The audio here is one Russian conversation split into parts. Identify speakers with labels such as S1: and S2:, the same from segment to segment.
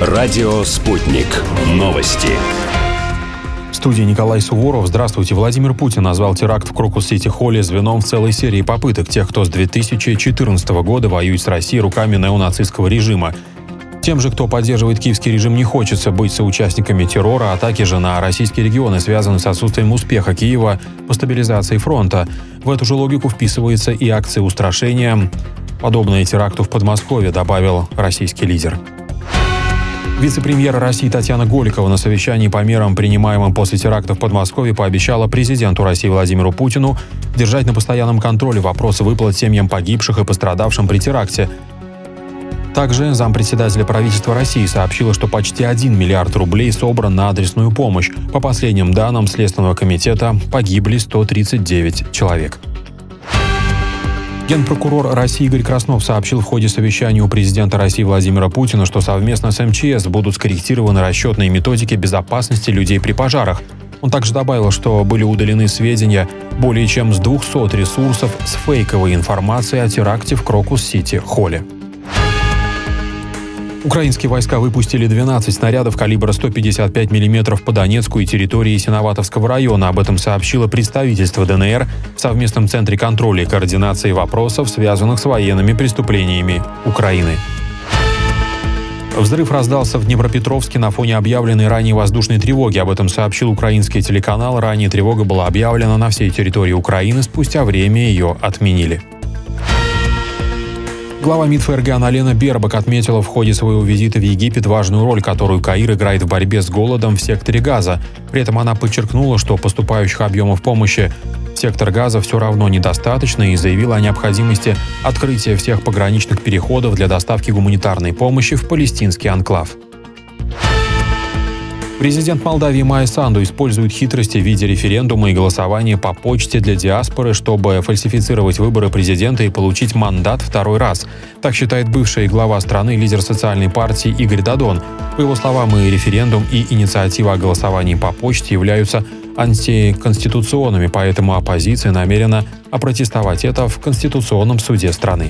S1: Радио «Спутник». Новости.
S2: В студии Николай Суворов. Здравствуйте. Владимир Путин назвал теракт в Крокус-Сити-Холле звеном в целой серии попыток тех, кто с 2014 года воюет с Россией руками неонацистского режима. Тем же, кто поддерживает киевский режим, не хочется быть соучастниками террора. Атаки же на российские регионы связаны с отсутствием успеха Киева по стабилизации фронта. В эту же логику вписывается и акция устрашения, подобная теракту в Подмосковье, добавил российский лидер. Вице-премьер России Татьяна Голикова на совещании по мерам, принимаемым после теракта в Подмосковье, пообещала президенту России Владимиру Путину держать на постоянном контроле вопросы выплат семьям погибших и пострадавшим при теракте. Также зампредседателя правительства России сообщила, что почти 1 миллиард рублей собран на адресную помощь. По последним данным Следственного комитета, погибли 139 человек. Генпрокурор России Игорь Краснов сообщил в ходе совещания у президента России Владимира Путина, что совместно с МЧС будут скорректированы расчетные методики безопасности людей при пожарах. Он также добавил, что были удалены сведения более чем с 200 ресурсов с фейковой информацией о теракте в Крокус-Сити-Холле. Украинские войска выпустили 12 снарядов калибра 155 мм по Донецку и территории Синоватовского района. Об этом сообщило представительство ДНР в совместном центре контроля и координации вопросов, связанных с военными преступлениями Украины. Взрыв раздался в Днепропетровске на фоне объявленной ранее воздушной тревоги. Об этом сообщил украинский телеканал. Ранее тревога была объявлена на всей территории Украины. Спустя время ее отменили. Глава МИД ФРГ Анна-Лена Бербок отметила в ходе своего визита в Египет важную роль, которую Каир играет в борьбе с голодом в секторе Газа. При этом она подчеркнула, что поступающих объемов помощи в сектор Газа все равно недостаточно, и заявила о необходимости открытия всех пограничных переходов для доставки гуманитарной помощи в палестинский анклав. Президент Молдавии Майя Санду использует хитрости в виде референдума и голосования по почте для диаспоры, чтобы фальсифицировать выборы президента и получить мандат второй раз. Так считает бывший глава страны, лидер социальной партии Игорь Додон. По его словам, и референдум, и инициатива о голосовании по почте являются антиконституционными, поэтому оппозиция намерена опротестовать это в Конституционном суде страны.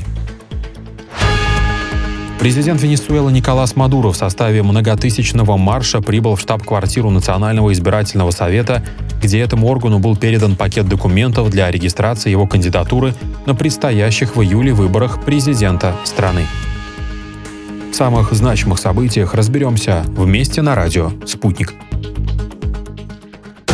S2: Президент Венесуэлы Николас Мадуро в составе многотысячного марша прибыл в штаб-квартиру Национального избирательного совета, где этому органу был передан пакет документов для регистрации его кандидатуры на предстоящих в июле выборах президента страны. В самых значимых событиях разберемся вместе на радио «Спутник».